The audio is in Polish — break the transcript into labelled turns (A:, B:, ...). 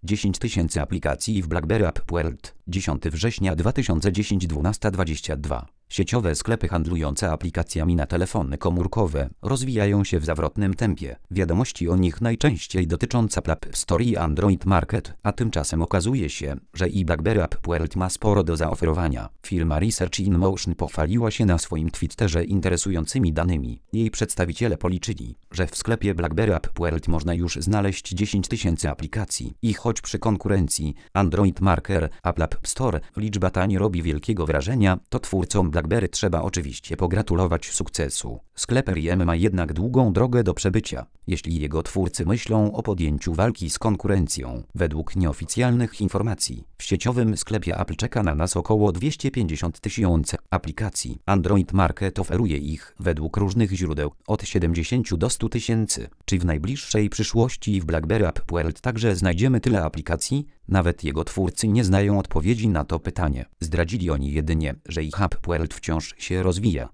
A: 10 000 aplikacji w BlackBerry App World. 10 września 2010 12:22. Sieciowe sklepy handlujące aplikacjami na telefony komórkowe rozwijają się w zawrotnym tempie. Wiadomości o nich najczęściej dotyczą App Store i Android Market, a tymczasem okazuje się, że i BlackBerry App World ma sporo do zaoferowania. Firma Research in Motion pochwaliła się na swoim Twitterze interesującymi danymi. Jej przedstawiciele policzyli, że w sklepie BlackBerry App World można już znaleźć 10 000 aplikacji i choć przy konkurencji Android Market, Apple App Store liczba ta nie robi wielkiego wrażenia, to twórcom BlackBerry trzeba oczywiście pogratulować sukcesu. Sklep RIM ma jednak długą drogę do przebycia, jeśli jego twórcy myślą o podjęciu walki z konkurencją. Według nieoficjalnych informacji, w sieciowym sklepie Apple czeka na nas około 250 000 aplikacji. Android Market oferuje ich, według różnych źródeł, od 70 do 100 000. Czy w najbliższej przyszłości w BlackBerry App World także znajdziemy tyle aplikacji? Nawet jego twórcy nie znają odpowiedzi na to pytanie. Zdradzili oni jedynie, że ich App World wciąż się rozwija.